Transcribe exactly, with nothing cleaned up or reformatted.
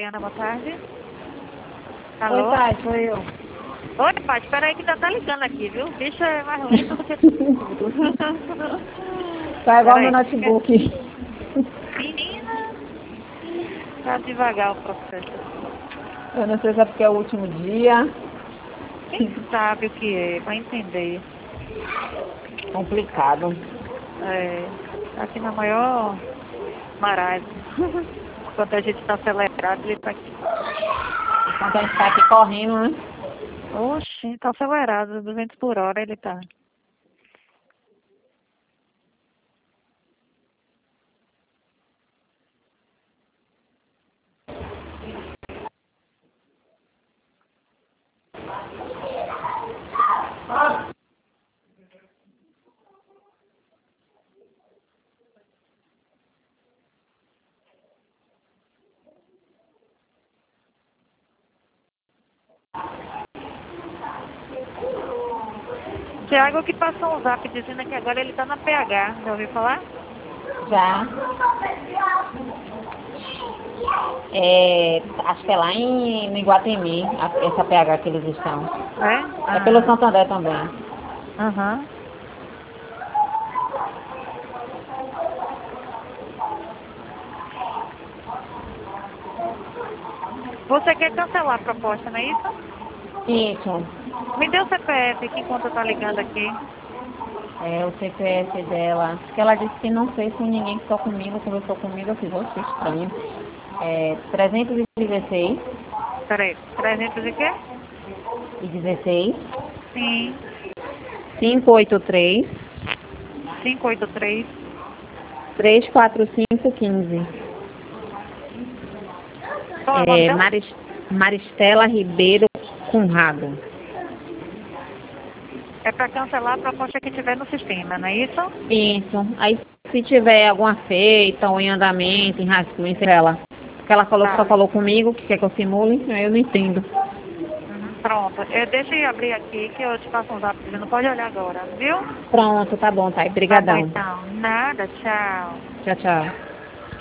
Mariana, boa tarde. Oi, Alô? Thay, sou eu. Oi, pai, espera aí que já tá ligando aqui, viu? O bicho é mais lento do que tudo. Tá igual meu Peraí. notebook. Menina, tá devagar o processo. Eu não sei se é porque é o último dia. Quem sabe o que é, vai entender. Complicado. É, tá aqui na maior marasmo. Enquanto a gente tá acelerado, ele tá aqui. Enquanto a gente tá aqui correndo, né? Oxi, tá acelerado, duzentos por hora ele tá. Tiago que passou um zap dizendo que agora ele tá na P H, já ouviu falar? Já. É, acho que é lá em, no Iguatemi, a- essa P H que eles estão. É? É pelo Ah, Santander também. aham. Você quer cancelar a proposta, não é isso? Isso. Me dê o C P F aqui enquanto eu tô ligando aqui. É o C P F dela. Acho que ela disse que não fez com ninguém que só comigo, conversou comigo, eu fiz, "Oxe, estranho. É trezentos e dezesseis Peraí, trezentos e quê? e dezesseis, Sim, cinco oito três, quinhentos e oitenta e três. três quatro cinco quinze. Qual é o nome É, dela? Maris, Maristela Ribeiro Conrado. É pra cancelar a proposta que tiver no sistema, não é isso? Isso. Aí se tiver alguma feita ou em andamento, em rascunho, sei ela. Porque ela falou que só Tá. falou comigo, que quer que eu simule, aí eu não entendo. Uhum, pronto. É, deixa eu abrir aqui que eu te passo um zap. Você não pode olhar agora, viu? Pronto, tá bom, Thay. Tá bom Brigadão. então. Nada, tchau. Tchau, tchau.